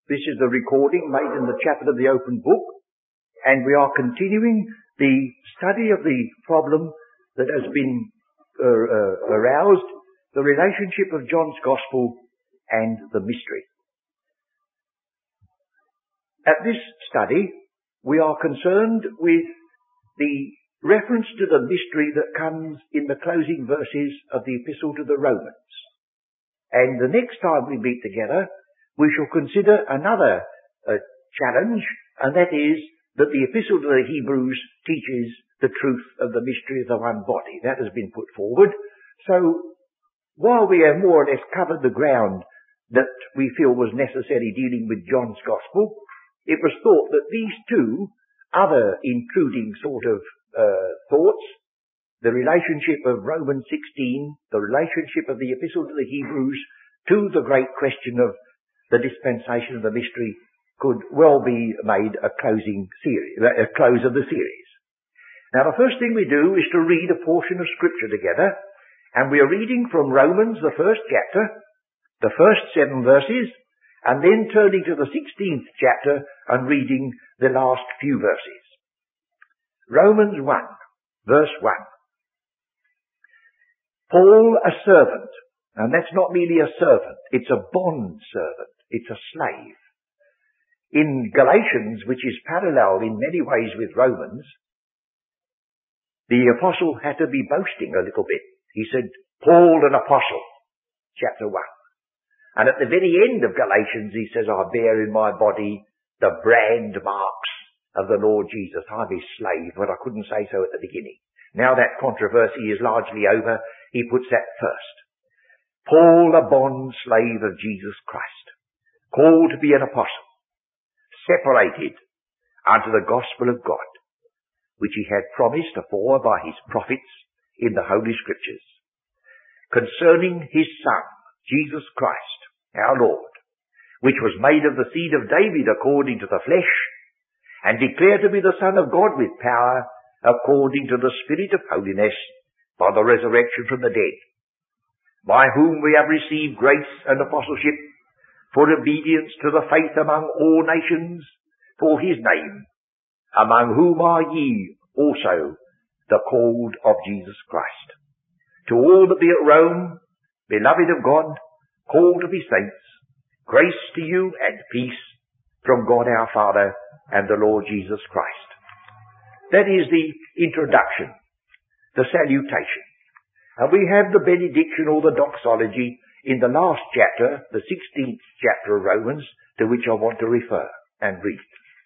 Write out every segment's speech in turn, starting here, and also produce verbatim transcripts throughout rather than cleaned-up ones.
This is the recording made in the chapel of the open book, and we are continuing the study of the problem that has been uh, uh, aroused, the relationship of John's Gospel and the mystery. At this study, we are concerned with the reference to the mystery that comes in the closing verses of the Epistle to the Romans. And the next time we meet together, we shall consider another uh, challenge, and that is that the Epistle to the Hebrews teaches the truth of the mystery of the one body. That has been put forward. So, while we have more or less covered the ground that we feel was necessary dealing with John's Gospel, it was thought that these two other intruding sort of uh, thoughts, the relationship of Romans sixteen, the relationship of the Epistle to the Hebrews to the great question of the dispensation of the mystery, could well be made a closing series, a close of the series. Now, the first thing we do is to read a portion of Scripture together, and we are reading from Romans, the first chapter, the first seven verses, and then turning to the sixteenth chapter and reading the last few verses. Romans one, verse one. Paul, a servant, and that's not merely a servant, it's a bond servant. It's a slave. In Galatians, which is parallel in many ways with Romans, the apostle had to be boasting a little bit. He said, Paul an apostle, chapter one. And at the very end of Galatians, he says, I bear in my body the brand marks of the Lord Jesus. I'm his slave, but I couldn't say so at the beginning. Now that controversy is largely over, he puts that first. Paul, a bond slave of Jesus Christ, called to be an apostle, separated unto the gospel of God, which he had promised afore by his prophets in the Holy Scriptures, concerning his Son, Jesus Christ, our Lord, which was made of the seed of David according to the flesh, and declared to be the Son of God with power, according to the Spirit of holiness, by the resurrection from the dead, by whom we have received grace and apostleship, for obedience to the faith among all nations, for his name, among whom are ye also the called of Jesus Christ. To all that be at Rome, beloved of God, called to be saints, grace to you and peace from God our Father and the Lord Jesus Christ. That is the introduction, the salutation. And we have the benediction or the doxology in the last chapter, the sixteenth chapter of Romans, to which I want to refer and read.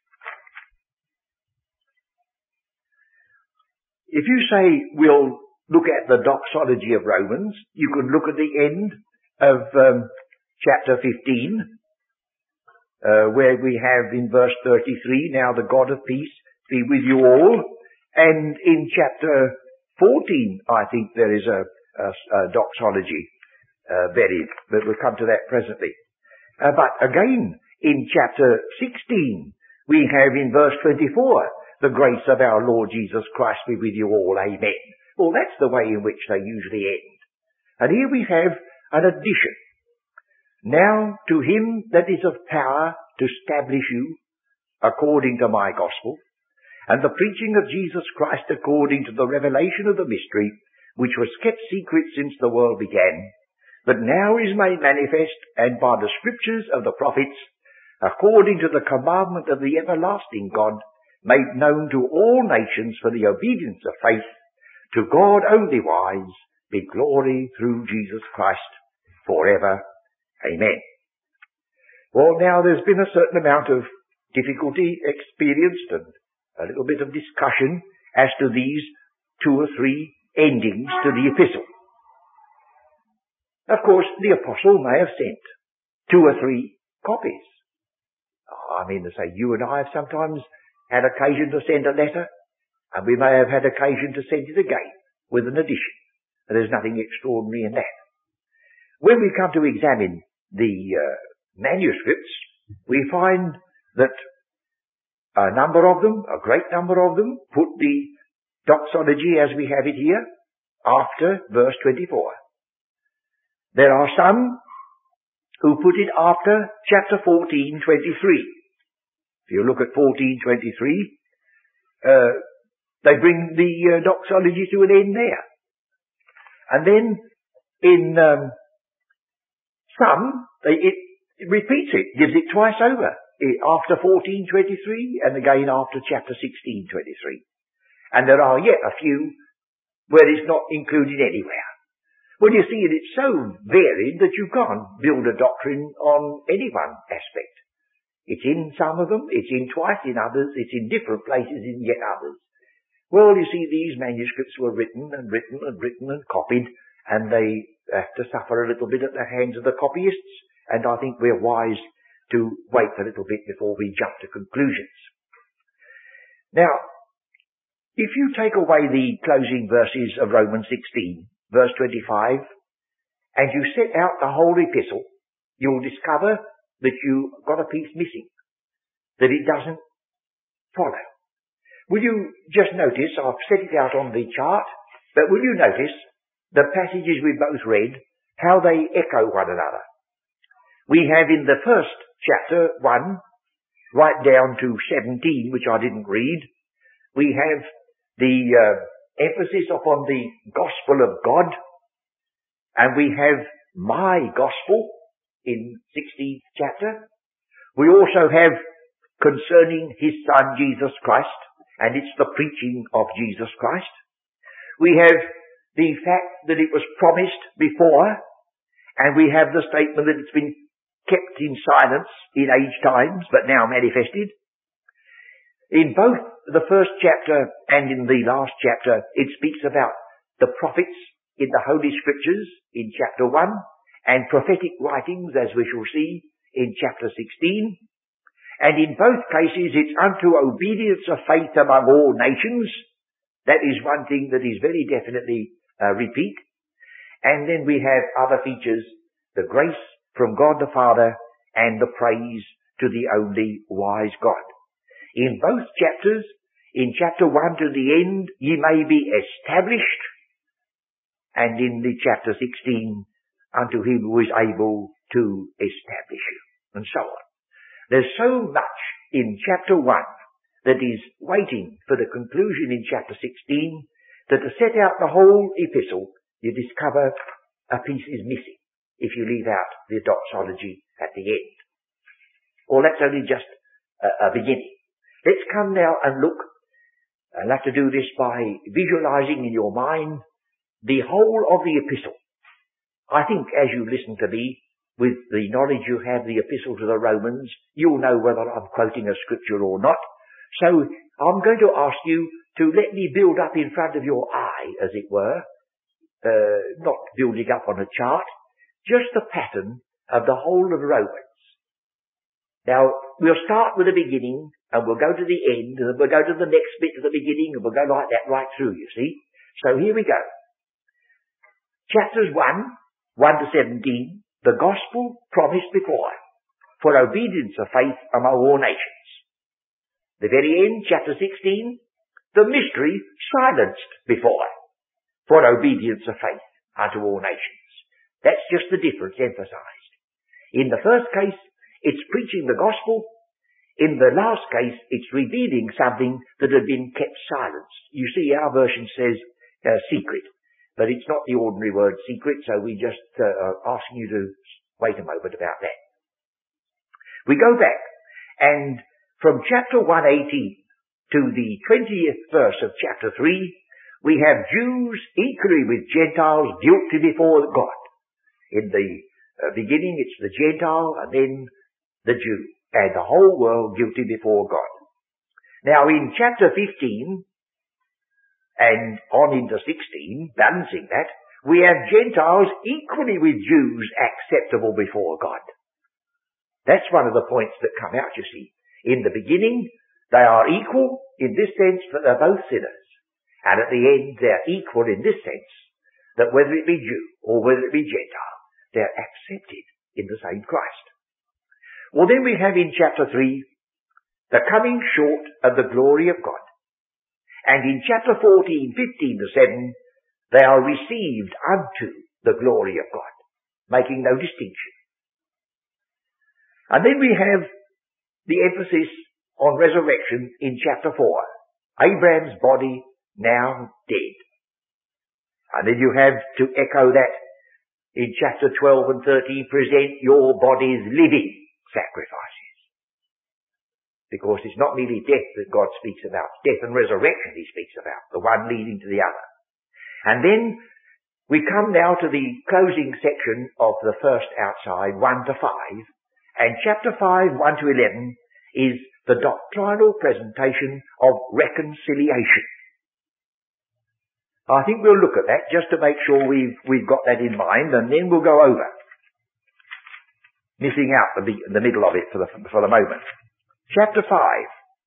If you say we'll look at the doxology of Romans, you can look at the end of um, chapter fifteen, uh, where we have in verse thirty-three, now the God of peace be with you all. And in chapter fourteen, I think there is a, a, a doxology Uh, buried, but we'll come to that presently. Uh, but again, in chapter sixteen, we have in verse twenty-four, the grace of our Lord Jesus Christ be with you all, amen. Well, that's the way in which they usually end. And here we have an addition. Now to him that is of power to establish you according to my gospel, and the preaching of Jesus Christ according to the revelation of the mystery, which was kept secret since the world began, but now is made manifest, and by the scriptures of the prophets, according to the commandment of the everlasting God, made known to all nations for the obedience of faith, to God only wise, be glory through Jesus Christ forever. Amen. Well, now there's been a certain amount of difficulty experienced and a little bit of discussion as to these two or three endings to the epistle. Of course, the apostle may have sent two or three copies. I mean to say, you and I have sometimes had occasion to send a letter, and we may have had occasion to send it again with an addition. And there's nothing extraordinary in that. When we come to examine the uh, manuscripts, we find that a number of them, a great number of them, put the doxology as we have it here after verse twenty-four. There are some who put it after chapter fourteen twenty-three. If you look at fourteen twenty-three, uh, they bring the uh, doxology to an end there. And then in um, some, they, it, it repeats it, gives it twice over, it, after fourteen twenty-three and again after chapter sixteen twenty-three. And there are yet a few where it's not included anywhere. Well, you see, it's so varied that you can't build a doctrine on any one aspect. It's in some of them, it's in twice in others, it's in different places in yet others. Well, you see, these manuscripts were written and written and written and copied, and they have to suffer a little bit at the hands of the copyists, and I think we're wise to wait a little bit before we jump to conclusions. Now, if you take away the closing verses of Romans sixteen, verse twenty-five, and you set out the whole epistle, you'll discover that you've got a piece missing, that it doesn't follow. Will you just notice, I've set it out on the chart, but will you notice the passages we both read, how they echo one another? We have in the first chapter, one, right down to seventeen, which I didn't read, we have the uh, emphasis upon the gospel of God, and we have my gospel in sixteenth chapter. We also have concerning his son Jesus Christ, and it's the preaching of Jesus Christ. We have the fact that it was promised before, and we have the statement that it's been kept in silence in age times, but now manifested. In both the first chapter and in the last chapter, it speaks about the prophets in the Holy Scriptures in chapter one, and prophetic writings, as we shall see, in chapter sixteen. And in both cases, it's unto obedience of faith among all nations. That is one thing that is very definitely uh, repeat. And then we have other features, the grace from God the Father and the praise to the only wise God. In both chapters, in chapter one to the end, ye may be established, and in the chapter sixteen, unto him who is able to establish you, and so on. There's so much in chapter one that is waiting for the conclusion in chapter sixteen, that to set out the whole epistle, you discover a piece is missing if you leave out the doxology at the end. Well, that's only just a, a beginning. Let's come now and look. I'll have to do this by visualizing in your mind the whole of the epistle. I think as you listen to me, with the knowledge you have the epistle to the Romans, you'll know whether I'm quoting a scripture or not. So I'm going to ask you to let me build up in front of your eye, as it were, uh, not building up on a chart, just the pattern of the whole of Romans. Now, we'll start with the beginning, and we'll go to the end, and then we'll go to the next bit of the beginning, and we'll go like that right through, you see. So here we go. Chapters one, one to seventeen, the gospel promised before, for obedience of faith among all nations. The very end, chapter sixteen, the mystery silenced before, for obedience of faith unto all nations. That's just the difference emphasized. In the first case, it's preaching the gospel. In the last case, it's revealing something that had been kept silenced. You see, our version says uh, secret, but it's not the ordinary word secret, so we just uh, are asking you to wait a moment about that. We go back, and from chapter one eighteen to the twentieth verse of chapter three, we have Jews equally with Gentiles guilty before God. In the uh, beginning, it's the Gentile, and then the Jew, and the whole world guilty before God. Now in chapter fifteen, and on into sixteen, balancing that, we have Gentiles equally with Jews acceptable before God. That's one of the points that come out, you see. In the beginning, they are equal in this sense that they're both sinners. And at the end, they're equal in this sense that whether it be Jew or whether it be Gentile, they're accepted in the same Christ. Well, then we have in chapter three, the coming short of the glory of God. And in chapter fourteen, fifteen to seven, they are received unto the glory of God, making no distinction. And then we have the emphasis on resurrection in chapter four. Abraham's body now dead. And then you have to echo that in chapter twelve and thirteen, present your bodies living sacrifices. Because it's not merely death that God speaks about. Death and resurrection he speaks about, the one leading to the other. And then we come now to the closing section of the first outside, one to five. And chapter five, one to eleven, is the doctrinal presentation of reconciliation. I think we'll look at that just to make sure we've, we've got that in mind, and then we'll go over. Missing out the, the middle of it for the, for the moment. Chapter five.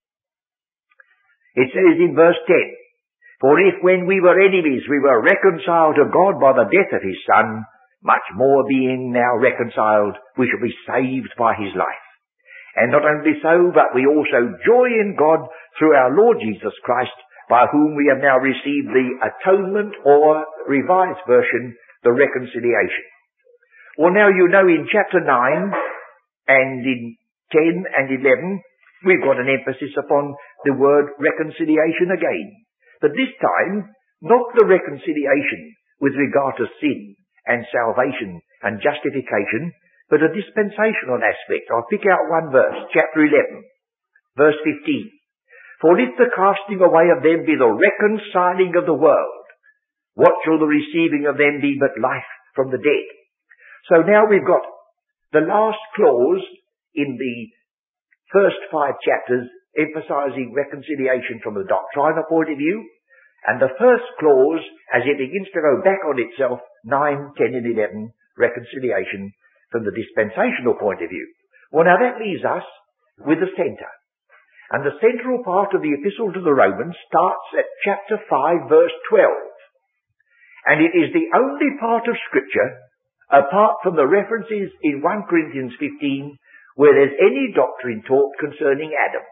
It says in verse ten, for if when we were enemies we were reconciled to God by the death of his Son, much more being now reconciled, we shall be saved by his life. And not only so, but we also joy in God through our Lord Jesus Christ, by whom we have now received the atonement, or revised version, the reconciliation. Well, now you know in chapter nine and in ten and eleven, we've got an emphasis upon the word reconciliation again. But this time, not the reconciliation with regard to sin and salvation and justification, but a dispensational aspect. I'll pick out one verse, chapter eleven, verse fifteen. For if the casting away of them be the reconciling of the world, what shall the receiving of them be but life from the dead? So now we've got the last clause in the first five chapters emphasizing reconciliation from the doctrinal point of view, and the first clause, as it begins to go back on itself, nine, ten and eleven, reconciliation from the dispensational point of view. Well, now that leaves us with the centre. And the central part of the Epistle to the Romans starts at chapter five, verse twelve. And it is the only part of Scripture, apart from the references in First Corinthians fifteen, where there's any doctrine taught concerning Adam.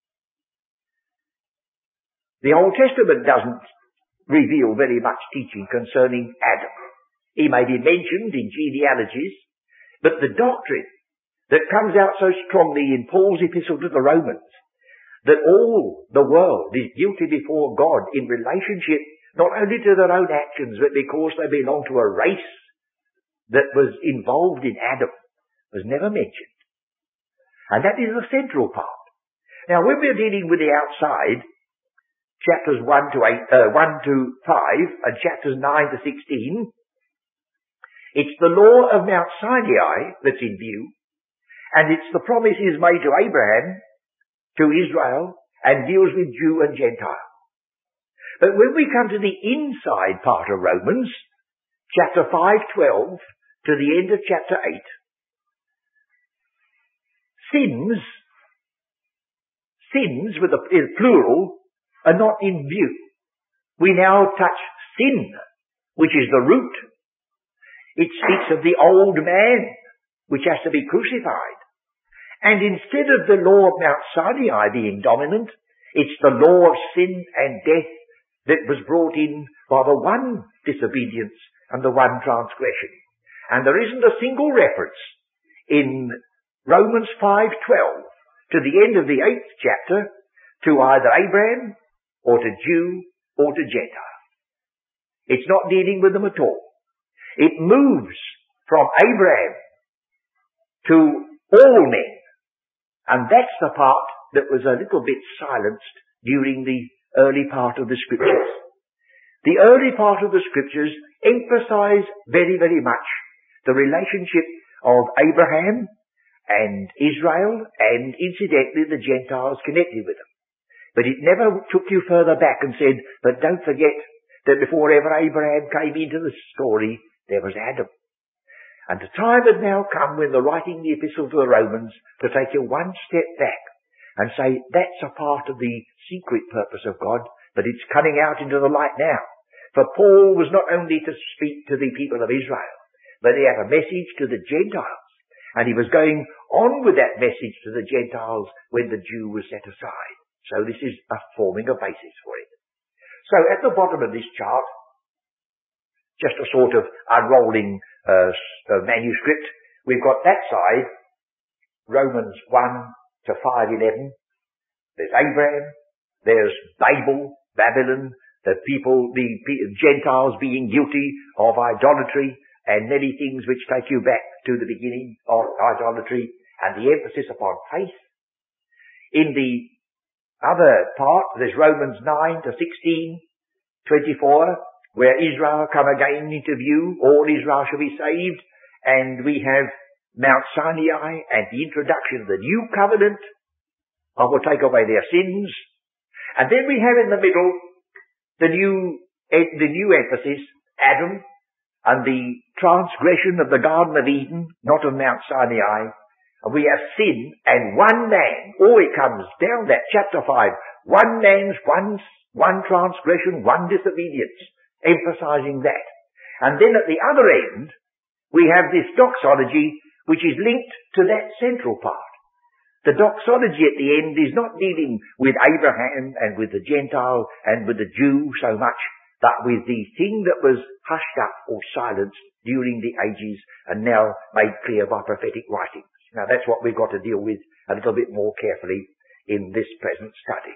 The Old Testament doesn't reveal very much teaching concerning Adam. He may be mentioned in genealogies, but the doctrine that comes out so strongly in Paul's epistle to the Romans, that all the world is guilty before God in relationship not only to their own actions, but because they belong to a race that was involved in Adam, was never mentioned. And that is the central part. Now, when we're dealing with the outside, chapters one to eight, uh, one to five, and chapters nine to sixteen, it's the law of Mount Sinai that's in view, and it's the promises made to Abraham, to Israel, and deals with Jew and Gentile. But when we come to the inside part of Romans, chapter five, twelve, to the end of chapter eight, sins, sins with a plural, are not in view. We now touch sin, which is the root. It speaks of the old man, which has to be crucified. And instead of the law of Mount Sinai being dominant, it's the law of sin and death that was brought in by the one disobedience and the one transgression. And there isn't a single reference in Romans five twelve to the end of the eighth chapter to either Abraham or to Jew or to Gentile. It's not dealing with them at all. It moves from Abraham to all men. And that's the part that was a little bit silenced during the early part of the Scriptures. The early part of the Scriptures emphasize very, very much the relationship of Abraham and Israel and incidentally the Gentiles connected with them. But it never took you further back and said, but don't forget that before ever Abraham came into the story, there was Adam. And the time had now come when the writing the epistle to the Romans to take you one step back and say that's a part of the secret purpose of God, but it's coming out into the light now. For Paul was not only to speak to the people of Israel, but he had a message to the Gentiles. And he was going on with that message to the Gentiles when the Jew was set aside. So this is a forming a basis for it. So at the bottom of this chart, just a sort of unrolling uh, uh, manuscript, we've got that side, Romans one to five eleven. There's Abraham, there's Babel, Babylon, the people, the Gentiles being guilty of idolatry, and many things which take you back to the beginning of idolatry, and the emphasis upon faith. In the other part, there's Romans nine to sixteen, twenty-four, where Israel come again into view, all Israel shall be saved, and we have Mount Sinai and the introduction of the new covenant. I will take away their sins. And then we have in the middle the new, the new emphasis, Adam, and the transgression of the Garden of Eden, not of Mount Sinai. And we have sin and one man. Oh, it comes down that chapter five. One man's one, one transgression, one disobedience, emphasizing that. And then at the other end, we have this doxology which is linked to that central part. The doxology at the end is not dealing with Abraham and with the Gentile and with the Jew so much, but with the thing that was hushed up or silenced during the ages and now made clear by prophetic writings. Now that's what we've got to deal with a little bit more carefully in this present study.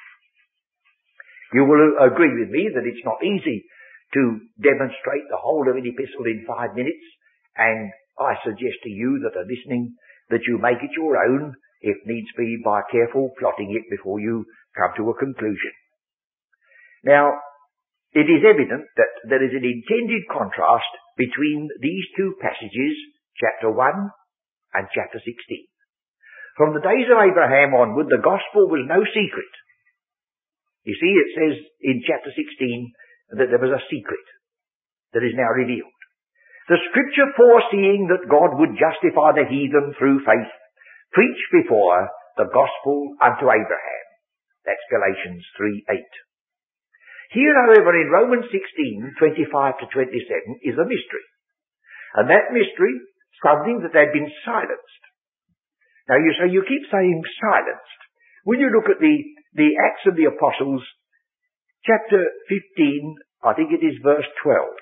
You will agree with me that it's not easy to demonstrate the whole of an epistle in five minutes, and I suggest to you that are listening that you make it your own, if needs be, by careful plotting it before you come to a conclusion. Now, it is evident that there is an intended contrast between these two passages, chapter one and chapter sixteen. From the days of Abraham onward, the gospel was no secret. You see, it says in chapter sixteen that there was a secret that is now revealed. The scripture foreseeing that God would justify the heathen through faith, preached before the gospel unto Abraham. That's Galatians three eight. Here, however, in Romans sixteen, twenty-five to twenty-seven, is a mystery. And that mystery, something that had been silenced. Now you say, you keep saying silenced. Will you look at the, the Acts of the Apostles, chapter fifteen, I think it is verse twelve.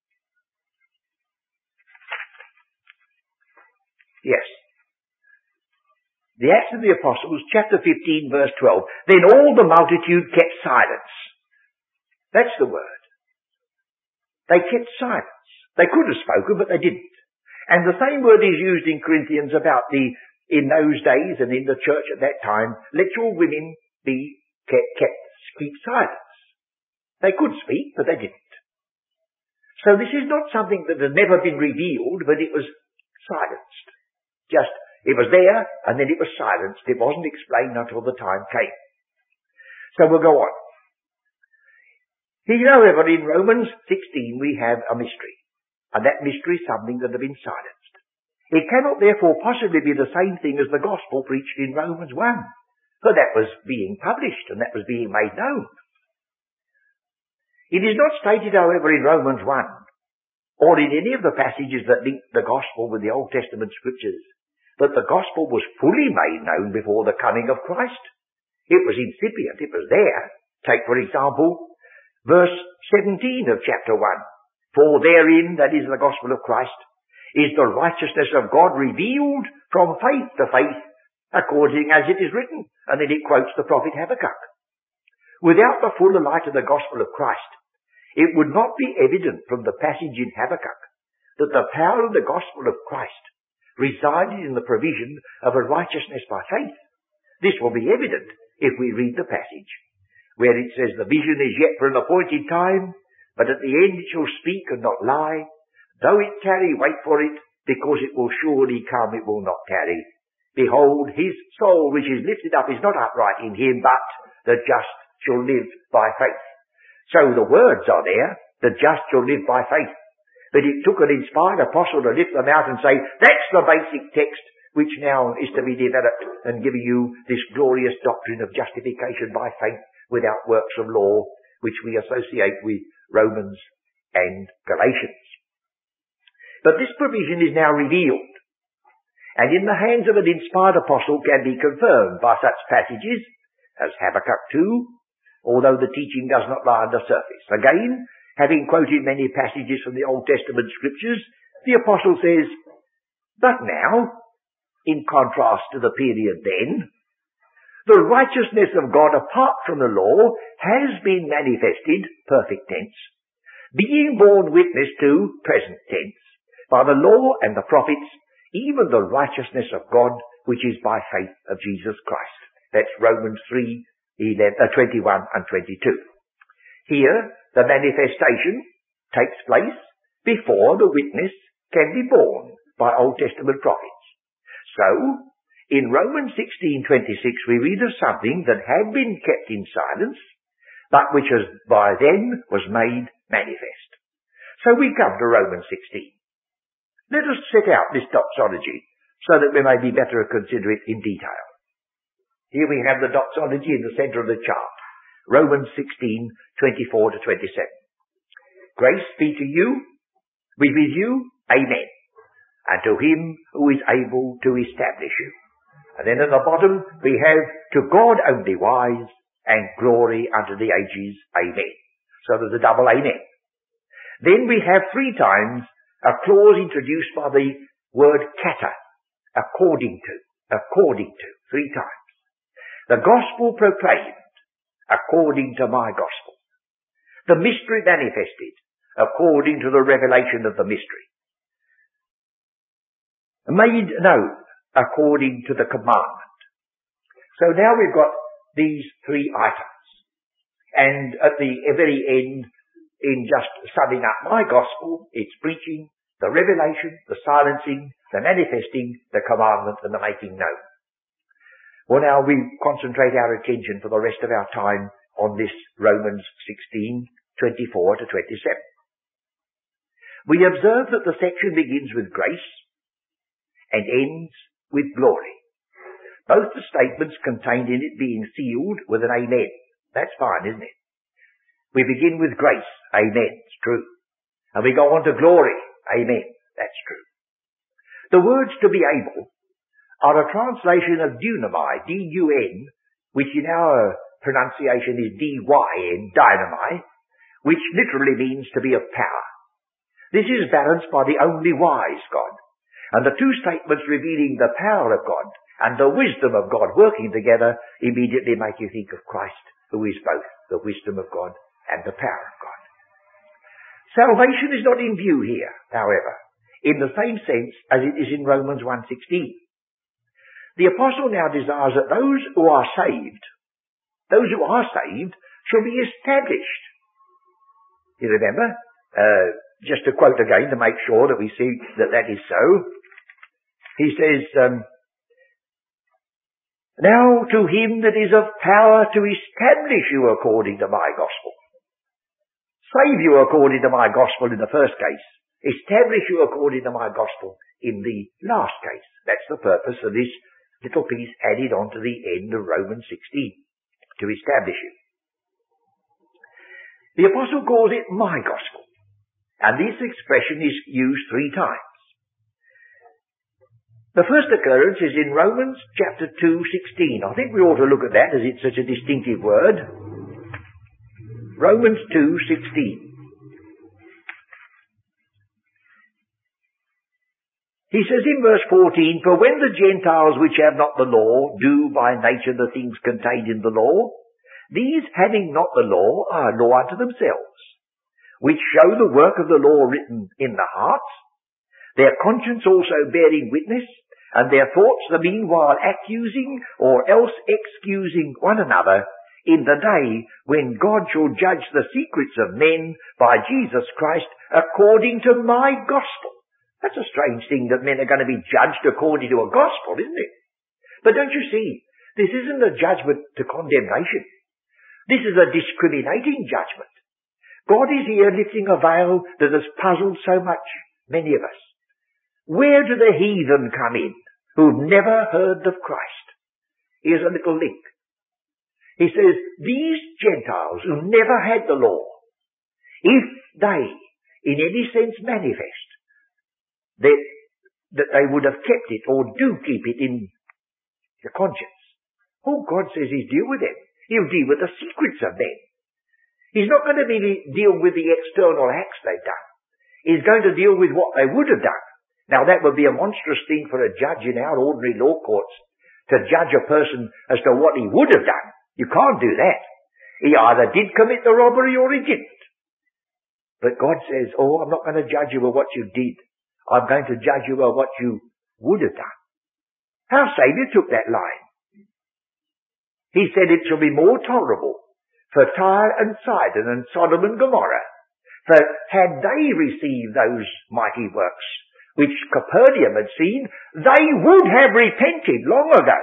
Yes. The Acts of the Apostles, chapter fifteen, verse twelve. Then all the multitude kept silence. That's the word. They kept silence. They could have spoken, but they didn't. And the same word is used in Corinthians about the, in those days and in the church at that time, let your women be kept, kept keep silence. They could speak, but they didn't. So this is not something that had never been revealed, but it was silenced. Just, it was there, and then it was silenced. It wasn't explained until the time came. So we'll go on. Here, however, in Romans sixteen, we have a mystery. And that mystery is something that had been silenced. It cannot therefore possibly be the same thing as the gospel preached in Romans one. For that was being published, and that was being made known. It is not stated, however, in Romans one, or in any of the passages that link the gospel with the Old Testament scriptures, that the gospel was fully made known before the coming of Christ. It was incipient, it was there. Take, for example, verse seventeen of chapter one. For therein, that is the gospel of Christ, is the righteousness of God revealed from faith to faith, according as it is written. And then it quotes the prophet Habakkuk. Without the fuller light of the gospel of Christ, it would not be evident from the passage in Habakkuk that the power of the gospel of Christ resided in the provision of a righteousness by faith. This will be evident if we read the passage, where it says, the vision is yet for an appointed time, but at the end it shall speak and not lie. Though it tarry, wait for it, because it will surely come, it will not tarry. Behold, his soul which is lifted up is not upright in him, but the just shall live by faith. So the words are there, the just shall live by faith. But it took an inspired apostle to lift them out and say, that's the basic text which now is to be developed and giving you this glorious doctrine of justification by faith without works of law, which we associate with Romans and Galatians. But this provision is now revealed, and in the hands of an inspired apostle can be confirmed by such passages as Habakkuk two, although the teaching does not lie on the surface. Again, having quoted many passages from the Old Testament scriptures, the apostle says, but now, in contrast to the period then. The righteousness of God apart from the law has been manifested, perfect tense, being borne witness to, present tense, by the law and the prophets, even the righteousness of God, which is by faith of Jesus Christ. That's Romans three, eleven, uh, twenty-one and twenty-two. Here, the manifestation takes place before the witness can be borne by Old Testament prophets. So, in Romans sixteen twenty-six we read of something that had been kept in silence, but which has by then was made manifest. So we come to Romans sixteen. Let us set out this doxology so that we may be better to consider it in detail. Here we have the doxology in the centre of the chart. Romans sixteen, twenty-four to twenty-seven. Grace be to you, be with you, amen. And to him who is able to establish you. And then at the bottom we have, to God only wise, and glory unto the ages, amen. So there's a double amen. Then we have three times a clause introduced by the word kata, according to, according to, three times. The gospel proclaimed, according to my gospel. The mystery manifested, according to the revelation of the mystery. Made known, according to the commandment. So now we've got these three items. And at the very end, in just summing up my gospel, it's preaching, the revelation, the silencing, the manifesting, the commandment, and the making known. Well, now we concentrate our attention for the rest of our time on this Romans sixteen, twenty-four to twenty-seven. We observe that the section begins with grace and ends with glory. Both the statements contained in it being sealed with an amen. That's fine, isn't it? We begin with grace, amen, it's true. And we go on to glory, amen, that's true. The words to be able are a translation of dunamai, D U N, which in our pronunciation is D Y N, dynamai, which literally means to be of power. This is balanced by the only wise God. And the two statements revealing the power of God and the wisdom of God working together immediately make you think of Christ, who is both the wisdom of God and the power of God. Salvation is not in view here, however, in the same sense as it is in Romans one sixteen. The apostle now desires that those who are saved, those who are saved, shall be established. You remember? Uh, just to quote again to make sure that we see that that is so. He says, um, now to him that is of power to establish you according to my gospel. Save you according to my gospel in the first case. Establish you according to my gospel in the last case. That's the purpose of this little piece added on to the end of Romans sixteen. To establish you. The apostle calls it my gospel. And this expression is used three times. The first occurrence is in Romans chapter two, sixteen. I think we ought to look at that as it's such a distinctive word. Romans two, sixteen. He says in verse fourteen, for when the Gentiles which have not the law do by nature the things contained in the law, these having not the law are law unto themselves, which show the work of the law written in the hearts, their conscience also bearing witness, and their thoughts the meanwhile accusing or else excusing one another in the day when God shall judge the secrets of men by Jesus Christ according to my gospel. That's a strange thing that men are going to be judged according to a gospel, isn't it? But don't you see, this isn't a judgment to condemnation. This is a discriminating judgment. God is here lifting a veil that has puzzled so much, many of us. Where do the heathen come in who've never heard of Christ? Here's a little link. He says, these Gentiles who never had the law, if they, in any sense, manifest that, that they would have kept it or do keep it in the conscience, oh, God says he'll deal with them. He'll deal with the secrets of men. He's not going to be, deal with the external acts they've done. He's going to deal with what they would have done. Now that would be a monstrous thing for a judge in our ordinary law courts to judge a person as to what he would have done. You can't do that. He either did commit the robbery or he didn't. But God says, oh, I'm not going to judge you with what you did. I'm going to judge you with what you would have done. Our Saviour took that line. He said it shall be more tolerable for Tyre and Sidon and Sodom and Gomorrah, for had they received those mighty works which Capernaum had seen, they would have repented long ago.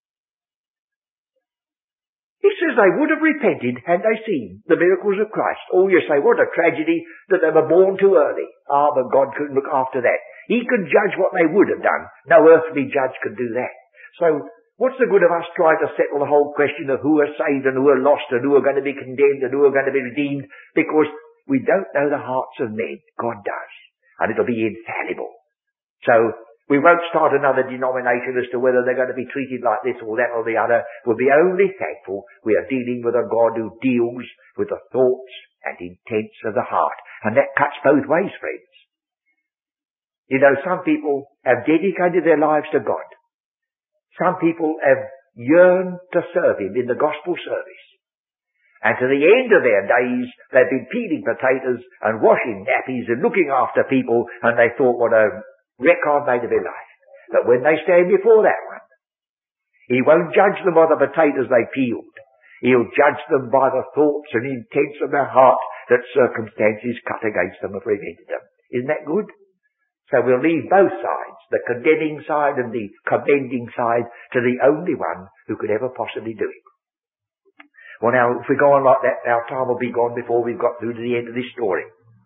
He says they would have repented had they seen the miracles of Christ. Oh, you say, what a tragedy that they were born too early. Ah, but God couldn't look after that. He could judge what they would have done. No earthly judge could do that. So, what's the good of us trying to settle the whole question of who are saved and who are lost and who are going to be condemned and who are going to be redeemed? Because we don't know the hearts of men. God does. And it'll be infallible. So, we won't start another denomination as to whether they're going to be treated like this or that or the other. We'll be only thankful we are dealing with a God who deals with the thoughts and intents of the heart. And that cuts both ways, friends. You know, some people have dedicated their lives to God. Some people have yearned to serve Him in the gospel service. And to the end of their days, they've been peeling potatoes and washing nappies and looking after people, and they thought, what a wreck I've made of their life. But when they stand before that one, He won't judge them by the potatoes they peeled. He'll judge them by the thoughts and intents of their heart that circumstances cut against them and prevented them. Isn't that good? So we'll leave both sides, the condemning side and the commending side, to the only one who could ever possibly do it. Well now, if we go on like that, our time will be gone before we've got through to the end of this story.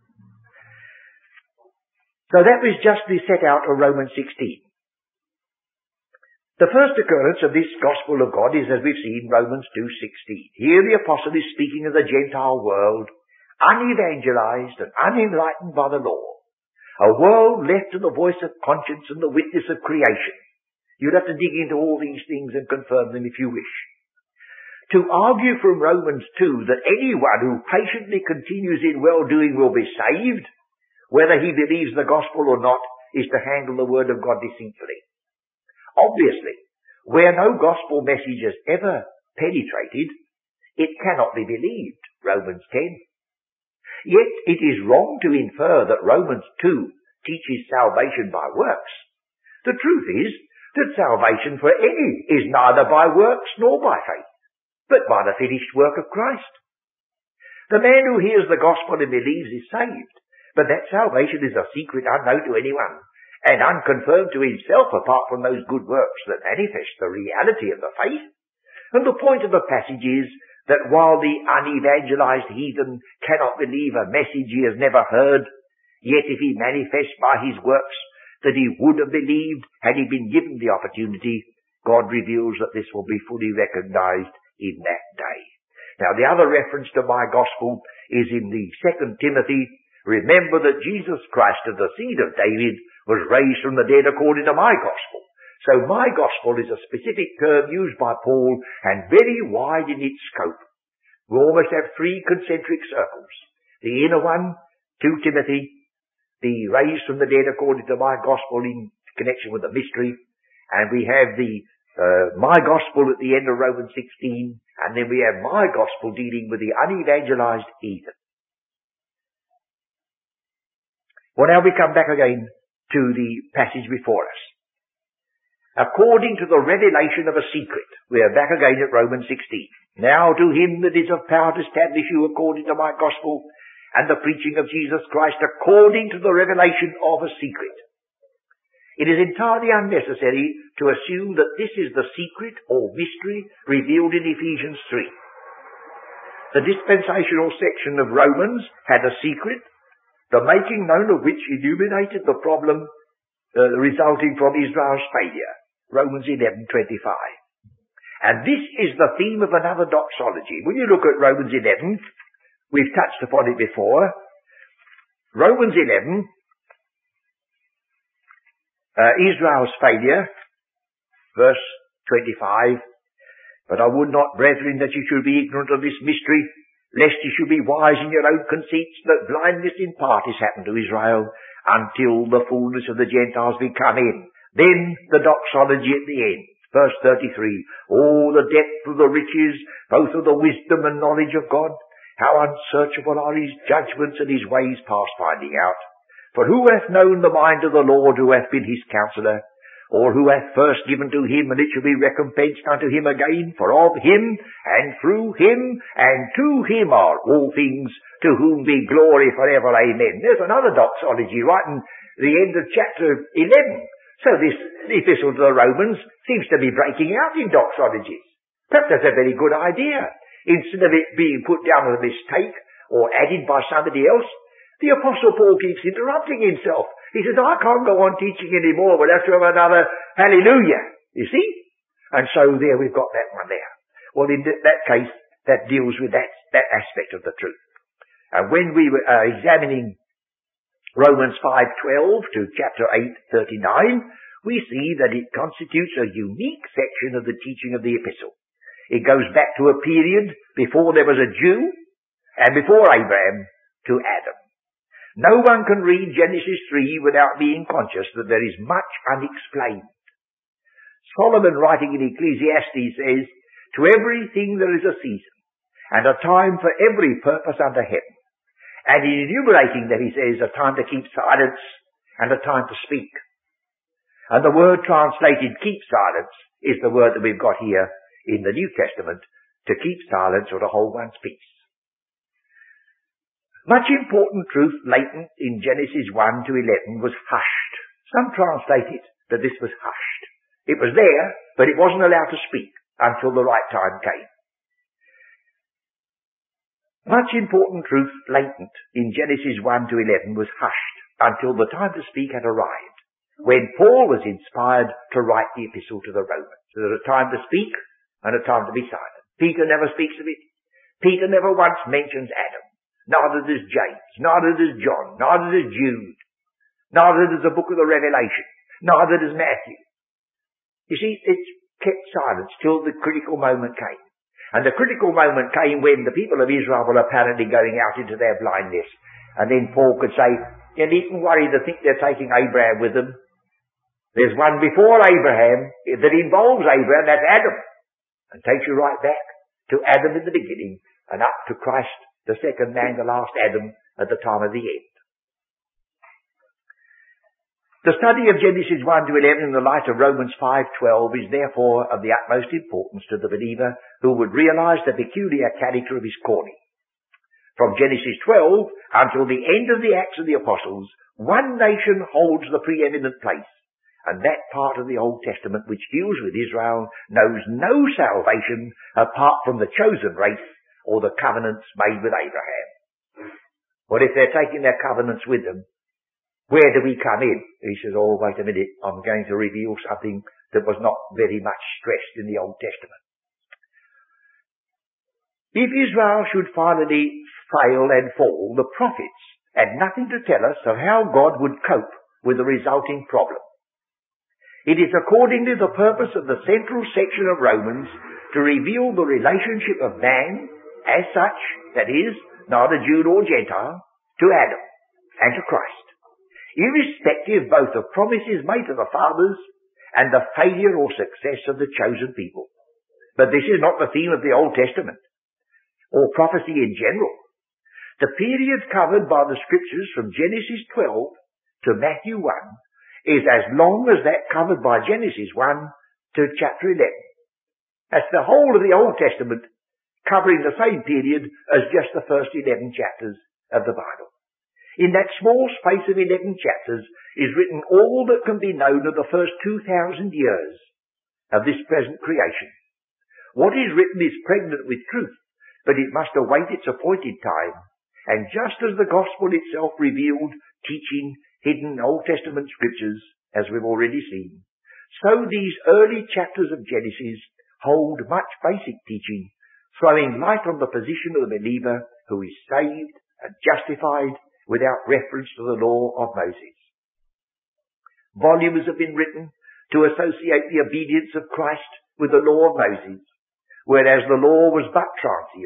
So that was just the set out of Romans sixteen. The first occurrence of this gospel of God is, as we've seen, Romans two sixteen. Here the apostle is speaking of the Gentile world, unevangelized and unenlightened by the law. A world left to the voice of conscience and the witness of creation. You'd have to dig into all these things and confirm them if you wish. To argue from Romans two that anyone who patiently continues in well-doing will be saved, whether he believes the gospel or not, is to handle the word of God deceitfully. Obviously, where no gospel message has ever penetrated, it cannot be believed, Romans ten. Yet it is wrong to infer that Romans two teaches salvation by works. The truth is that salvation for any is neither by works nor by faith, but by the finished work of Christ. The man who hears the gospel and believes is saved, but that salvation is a secret unknown to anyone, and unconfirmed to himself apart from those good works that manifest the reality of the faith. And the point of the passage is that while the unevangelized heathen cannot believe a message he has never heard, yet if he manifests by his works that he would have believed had he been given the opportunity, God reveals that this will be fully recognized in that day. Now the other reference to my gospel is in the Second Timothy. Remember that Jesus Christ of the seed of David was raised from the dead according to my gospel. So my gospel is a specific term used by Paul and very wide in its scope. We almost have three concentric circles. The inner one, Second Timothy, the raised from the dead according to my gospel in connection with the mystery, and we have the uh, my gospel at the end of Romans sixteen, and then we have my gospel dealing with the unevangelized heathen. Well, now we come back again to the passage before us. According to the revelation of a secret. We are back again at Romans sixteen. Now to him that is of power to establish you according to my gospel and the preaching of Jesus Christ according to the revelation of a secret. It is entirely unnecessary to assume that this is the secret or mystery revealed in Ephesians three. The dispensational section of Romans had a secret, the making known of which illuminated the problem uh, resulting from Israel's failure. Romans eleven twenty-five. And this is the theme of another doxology. When you look at Romans eleven, we've touched upon it before. Romans eleven, uh, Israel's failure, verse twenty-five. But I would not, brethren, that you should be ignorant of this mystery, lest ye should be wise in your own conceits, that blindness in part is happened to Israel, until the fullness of the Gentiles be come in. Then the doxology at the end. Verse thirty-three, oh, the depth of the riches, both of the wisdom and knowledge of God. How unsearchable are his judgments and his ways past finding out. For who hath known the mind of the Lord, who hath been his counsellor? Or who hath first given to him, and it shall be recompensed unto him again? For of him, and through him, and to him are all things, to whom be glory forever. Amen. There's another doxology right in the end of chapter eleven. So this epistle to the Romans seems to be breaking out in doxologies. Perhaps that's a very good idea. Instead of it being put down as a mistake or added by somebody else, the Apostle Paul keeps interrupting himself. He says, I can't go on teaching anymore. We'll have to have another hallelujah. You see? And so there we've got that one there. Well, in that case, that deals with that, that aspect of the truth. And when we were uh, examining Romans five twelve to chapter eight thirty-nine, we see that it constitutes a unique section of the teaching of the epistle. It goes back to a period before there was a Jew and before Abraham to Adam. No one can read Genesis three without being conscious that there is much unexplained. Solomon, writing in Ecclesiastes, says, to everything there is a season, and a time for every purpose under heaven. And in enumerating them, he says, a time to keep silence and a time to speak. And the word translated keep silence is the word that we've got here in the New Testament, to keep silence or to hold one's peace. Much important truth latent in Genesis one to eleven was hushed. Some translate it that this was hushed. It was there, but it wasn't allowed to speak until the right time came. Much important truth latent in Genesis one to eleven was hushed until the time to speak had arrived, when Paul was inspired to write the epistle to the Romans. So there was a time to speak and a time to be silent. Peter never speaks of it. Peter never once mentions Adam. Neither does James. Neither does John. Neither does Jude. Neither does the book of the Revelation. Neither does Matthew. You see, it's kept silence till the critical moment came. And the critical moment came when the people of Israel were apparently going out into their blindness. And then Paul could say, you needn't worry to think they're taking Abraham with them. There's one before Abraham that involves Abraham, that's Adam. And takes you right back to Adam in the beginning and up to Christ, the second man, the last Adam, at the time of the end. The study of Genesis one to eleven in the light of Romans five twelve is therefore of the utmost importance to the believer who would realize the peculiar character of his calling. From Genesis twelve until the end of the Acts of the Apostles, one nation holds the preeminent place, and that part of the Old Testament which deals with Israel knows no salvation apart from the chosen race or the covenants made with Abraham. But if they're taking their covenants with them, where do we come in? He says, oh, wait a minute, I'm going to reveal something that was not very much stressed in the Old Testament. If Israel should finally fail and fall, the prophets had nothing to tell us of how God would cope with the resulting problem. It is accordingly the purpose of the central section of Romans to reveal the relationship of man as such, that is, neither Jew nor Gentile, to Adam and to Christ, irrespective both of promises made to the fathers and the failure or success of the chosen people. But this is not the theme of the Old Testament, or prophecy in general. The period covered by the scriptures from Genesis twelve to Matthew one is as long as that covered by Genesis one to chapter eleven. That's the whole of the Old Testament, covering the same period as just the first eleven chapters of the Bible. In that small space of eleven chapters is written all that can be known of the first two thousand years of this present creation. What is written is pregnant with truth, but it must await its appointed time. And just as the gospel itself revealed teaching hidden Old Testament scriptures, as we've already seen, so these early chapters of Genesis hold much basic teaching, throwing light on the position of the believer who is saved and justified without reference to the law of Moses. Volumes have been written to associate the obedience of Christ with the law of Moses, whereas the law was but transient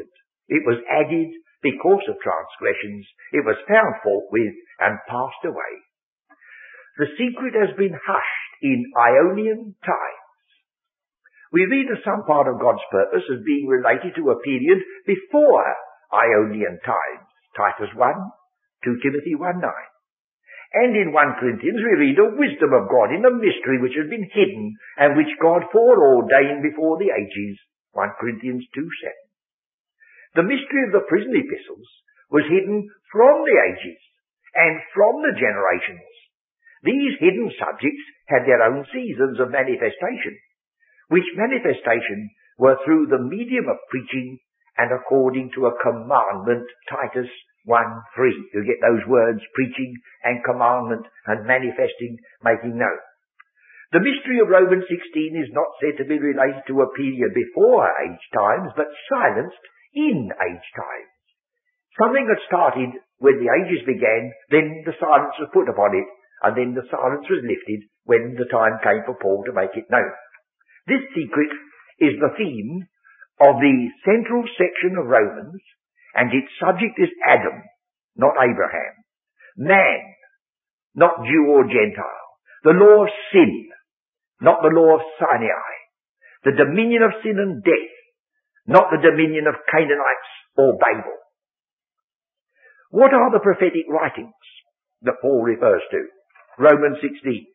It was added because of transgressions. It was found fault with and passed away. The secret has been hushed in Ionian times. We read of some part of God's purpose as being related to a period before Ionian times. Titus one, two Timothy one nine. And in First Corinthians we read of wisdom of God in a mystery which has been hidden and which God foreordained before the ages. First Corinthians two seven. The mystery of the prison epistles was hidden from the ages and from the generations. These hidden subjects had their own seasons of manifestation, which manifestation were through the medium of preaching and according to a commandment, Titus one three. You get those words, preaching and commandment and manifesting, making known. The mystery of Romans sixteen is not said to be related to a period before age times, but silenced in age times. Something that started when the ages began, then the silence was put upon it, and then the silence was lifted when the time came for Paul to make it known. This secret is the theme of the central section of Romans, and its subject is Adam, not Abraham. Man, not Jew or Gentile. The law of sin, not the law of Sinai. The dominion of sin and death, not the dominion of Canaanites or Babel. What are the prophetic writings that Paul refers to? Romans sixteen.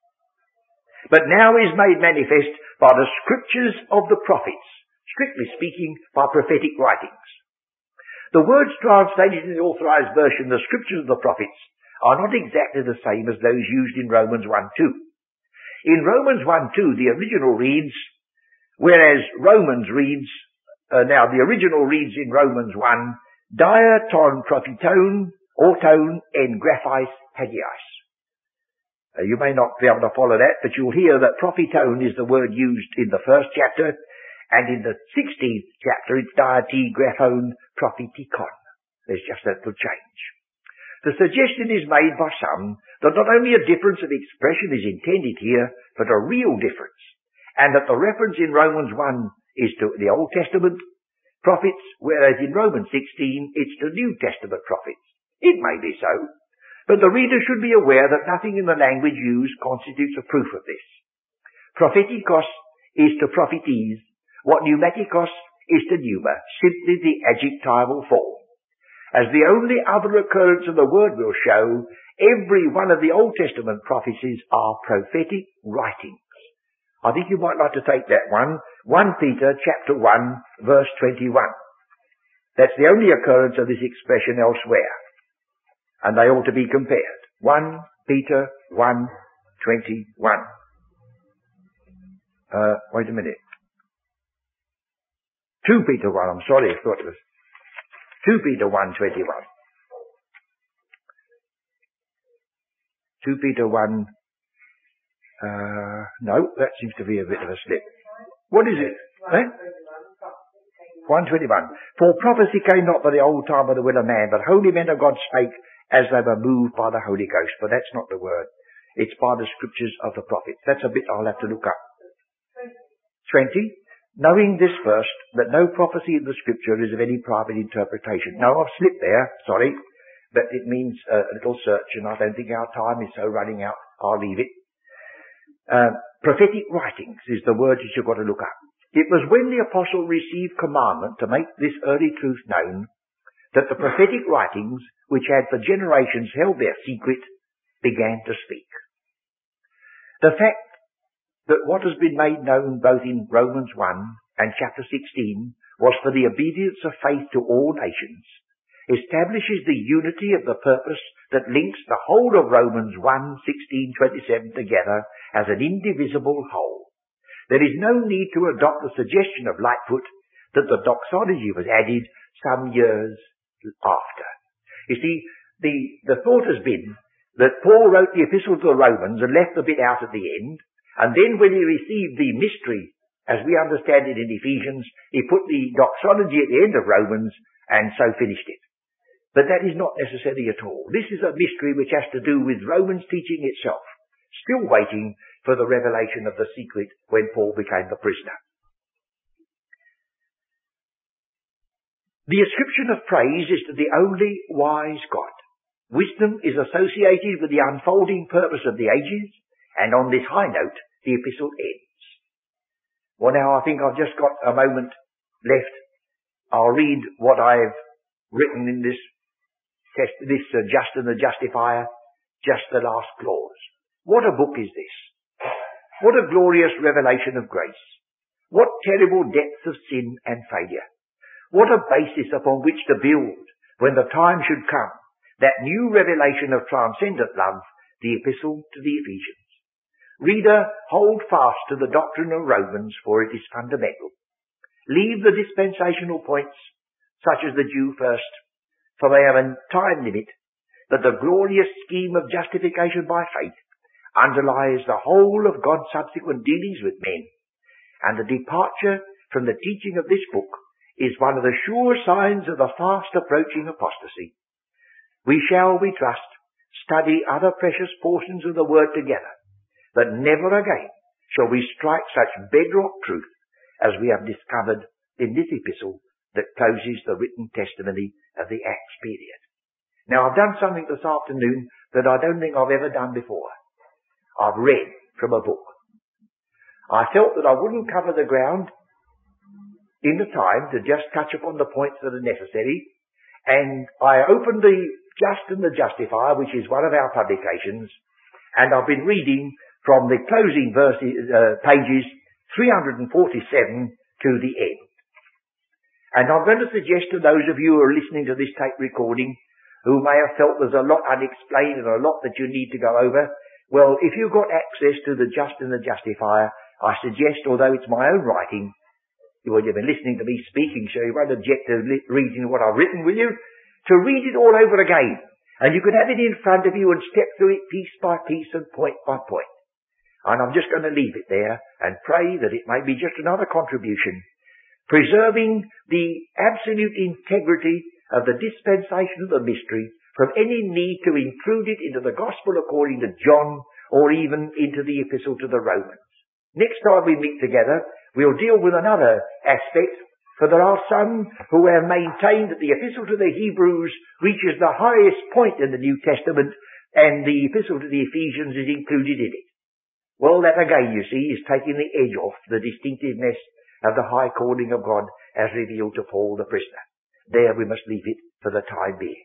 But now is made manifest by the scriptures of the prophets, strictly speaking, by prophetic writings. The words translated in the Authorized Version, the scriptures of the prophets, are not exactly the same as those used in Romans one two. In Romans one two, the original reads, whereas Romans reads, uh, now the original reads in Romans one, dia ton propheton, auton en graphis hagios. Uh, you may not be able to follow that, but you'll hear that propheton is the word used in the first chapter, and in the sixteenth chapter it's diati graphon prophetikon. There's just a little change. The suggestion is made by some that not only a difference of expression is intended here, but a real difference, and that the reference in Romans one is to the Old Testament prophets, whereas in Romans sixteen it's to New Testament prophets. It may be so, but the reader should be aware that nothing in the language used constitutes a proof of this. Prophetikos is to prophetes what pneumatikos is to pneuma, simply the adjectival form. As the only other occurrence of the word will show, every one of the Old Testament prophecies are prophetic writings. I think you might like to take that one, First Peter chapter one, verse twenty-one. That's the only occurrence of this expression elsewhere, and they ought to be compared. First Peter one, twenty-one. Uh, wait a minute. Second Peter one, I'm sorry, I thought it was Second Peter one, twenty-one. Second Peter one, uh, no, that seems to be a bit of a slip. What is it? Eh? one twenty-one. For prophecy came not by the old time of the will of man, but holy men of God spake as they were moved by the Holy Ghost. But that's not the word. It's by the scriptures of the prophets. That's a bit I'll have to look up. twenty. Knowing this first, that no prophecy in the scripture is of any private interpretation. Now, I've slipped there, sorry, but it means a little search, and I don't think our time is so running out. I'll leave it. Uh, prophetic writings is the word that you've got to look up. It was when the apostle received commandment to make this early truth known that the prophetic writings, which had for generations held their secret, began to speak. The fact that what has been made known both in Romans one and chapter sixteen was for the obedience of faith to all nations, establishes the unity of the purpose that links the whole of Romans one, sixteen, twenty-seven together as an indivisible whole. There is no need to adopt the suggestion of Lightfoot that the doxology was added some years after. You see, the, the thought has been that Paul wrote the epistle to the Romans and left the bit out at the end, and then when he received the mystery, as we understand it in Ephesians, he put the doxology at the end of Romans and so finished it. But that is not necessary at all. This is a mystery which has to do with Romans teaching itself, still waiting for the revelation of the secret when Paul became the prisoner. The ascription of praise is to the only wise God. Wisdom is associated with the unfolding purpose of the ages, and on this high note, the epistle ends. Well, now I think I've just got a moment left. I'll read what I've written in this test, this uh, Just and the Justifier, just the last clause. What a book is this? What a glorious revelation of grace. What terrible depths of sin and failure. What a basis upon which to build when the time should come, that new revelation of transcendent love, the epistle to the Ephesians. Reader, hold fast to the doctrine of Romans, for it is fundamental. Leave the dispensational points, such as the Jew first, for they have a time limit, but the glorious scheme of justification by faith underlies the whole of God's subsequent dealings with men, and the departure from the teaching of this book is one of the sure signs of the fast approaching apostasy. We shall, we trust, study other precious portions of the Word together, but never again shall we strike such bedrock truth as we have discovered in this epistle that closes the written testimony of the Acts period. Now, I've done something this afternoon that I don't think I've ever done before. I've read from a book. I felt that I wouldn't cover the ground in the time to just touch upon the points that are necessary, and I opened the Just and the Justifier, which is one of our publications, and I've been reading from the closing verses, uh, pages three hundred forty-seven to the end. And I'm going to suggest to those of you who are listening to this tape recording, who may have felt there's a lot unexplained and a lot that you need to go over, well, if you've got access to the Just and the Justifier, I suggest, although it's my own writing, well, you've been listening to me speaking, so you won't object to li- reading what I've written, will you? To read it all over again. And you can have it in front of you and step through it piece by piece and point by point. And I'm just going to leave it there and pray that it may be just another contribution, preserving the absolute integrity of the dispensation of the mystery from any need to intrude it into the gospel according to John or even into the epistle to the Romans. Next time we meet together, we'll deal with another aspect, for there are some who have maintained that the epistle to the Hebrews reaches the highest point in the New Testament and the epistle to the Ephesians is included in it. Well, that again, you see, is taking the edge off the distinctiveness of the high calling of God as revealed to Paul the prisoner. There we must leave it for the time being.